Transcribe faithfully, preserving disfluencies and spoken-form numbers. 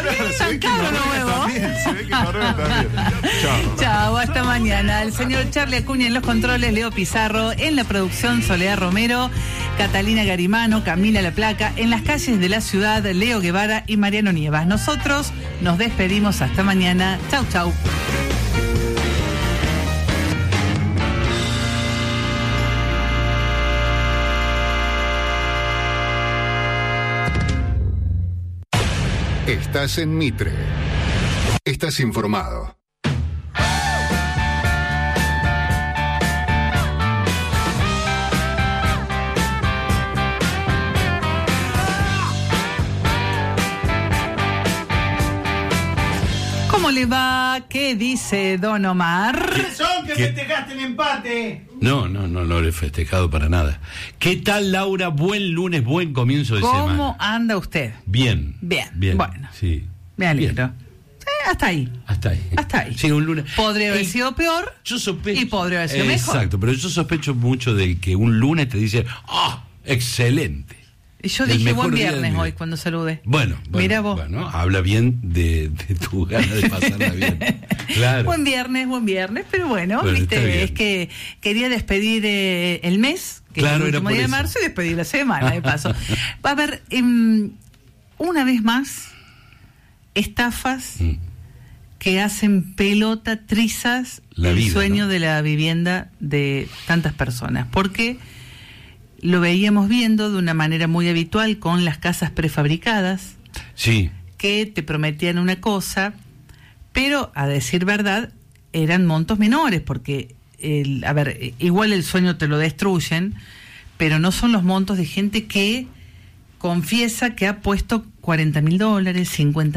¿Qué? ¿Tan caro los huevos? Se ve que Noruega también. Chao. Chao, hasta mañana. El señor Charlie Acuña en los controles, Leo Pizarro en la producción, Soledad Romero, Catalina Garimano, Camila La Placa, en las calles de la ciudad, Leo Guevara y Mariano Nievas. Nosotros nos despedimos hasta mañana. Chau, chau. Estás en Mitre. Estás informado. ¿Cómo le va? ¿Qué dice Don Omar? ¿Qué son que ¿Qué? festejaste el empate? No, no, no lo he festejado para nada. ¿Qué tal, Laura? Buen lunes, buen comienzo de semana. ¿Cómo anda usted? Bien. Bien, Bien. bueno. Sí. Me alegro. Bien. Sí, hasta ahí. Hasta ahí. Hasta ahí. Sí, un lunes. Podría haber Eh, sido peor Yo sospecho. y podría haber sido mejor. Exacto, pero yo sospecho mucho de que un lunes te dice, ¡ah! ¡Excelente! Y yo El dije mejor buen día del viernes día. hoy cuando saludé. Bueno, bueno, Mira vos. bueno, habla bien de, de tu ganas de pasarla bien. Claro. Buen viernes, buen viernes, pero bueno, Bueno, está bien. viste, es que quería despedir eh, el mes, que Claro, es el era último por día de eso. marzo, y despedir la semana, de paso. Va a haber, em, una vez más, estafas Mm. que hacen pelota, trizas, La el vida, sueño ¿no? de la vivienda de tantas personas. Porque lo veíamos viendo de una manera muy habitual con las casas prefabricadas, Sí. que te prometían una cosa, pero a decir verdad eran montos menores, porque el, a ver, igual el sueño te lo destruyen, pero no son los montos de gente que confiesa que ha puesto cuarenta mil dólares, cincuenta